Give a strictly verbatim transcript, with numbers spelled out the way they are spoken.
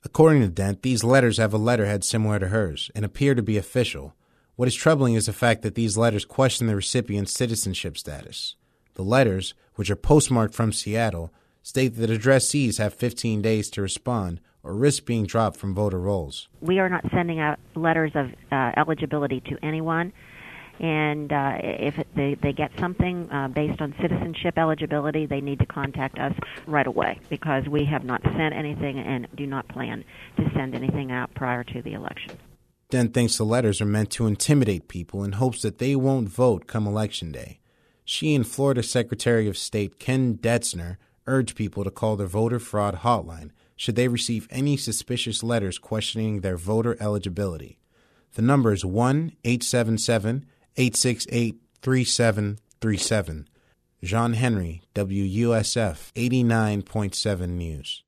According to Dent, these letters have a letterhead similar to hers and appear to be official. What is troubling is the fact that these letters question the recipient's citizenship status. The letters, which are postmarked from Seattle, state that addressees have fifteen days to respond or risk being dropped from voter rolls. We are not sending out letters of uh, eligibility to anyone. And uh, if they, they get something uh, based on citizenship eligibility, they need to contact us right away, because we have not sent anything and do not plan to send anything out prior to the election. Dent thinks the letters are meant to intimidate people in hopes that they won't vote come Election Day. She and Florida Secretary of State Ken Detzner urge people to call their voter fraud hotline should they receive any suspicious letters questioning their voter eligibility. The number is one eight seven seven, eight six eight, three seven three seven. John Henry, W U S F eighty-nine point seven News.